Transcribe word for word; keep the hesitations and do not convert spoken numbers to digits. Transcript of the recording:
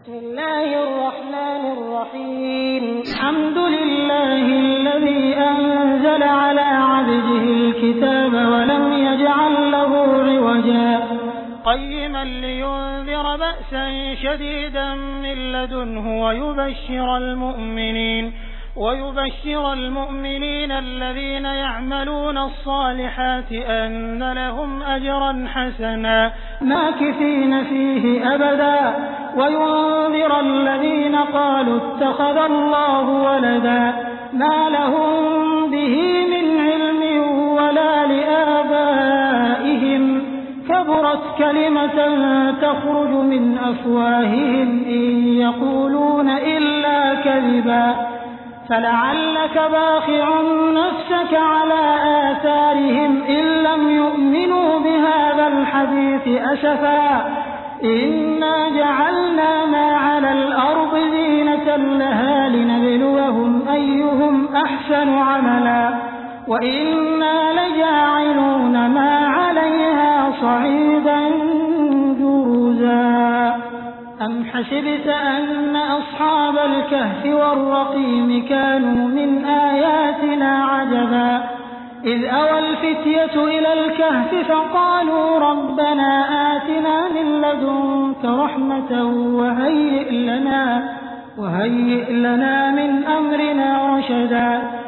بسم الله الرحمن الرحيم الحمد لله الذي أنزل على عبده الكتاب ولم يجعل له عوجا قيما لينذر بأسا شديدا من لدنه ويبشر المؤمنين ويبشر المؤمنين الذين يعملون الصالحات أن لهم أجرا حسنا ماكثين فيه أبدا وينذر الذين قالوا اتخذ الله ولدا ما لهم به من علم ولا لآبائهم كبرت كلمة تخرج من أفواههم إن يقولون إلا كذبا فلعلك باخع نفسك على آثارهم إن لم يؤمنوا بهذا الحديث أسفا إنا جعلنا ما على الأرض زينة لها لنبلوهم أيهم أحسن عملا وإنا لجاعلون ما عليها صعيدا جرزا أم حسبت أن أصحاب الكهف والرقيم كانوا من آياتنا عجبا إذ أوى الفتية إلى الكهف فقالوا ربنا آتنا من لدنك رحمة وهيئ لنا, وهيئ لنا من أمرنا رشدا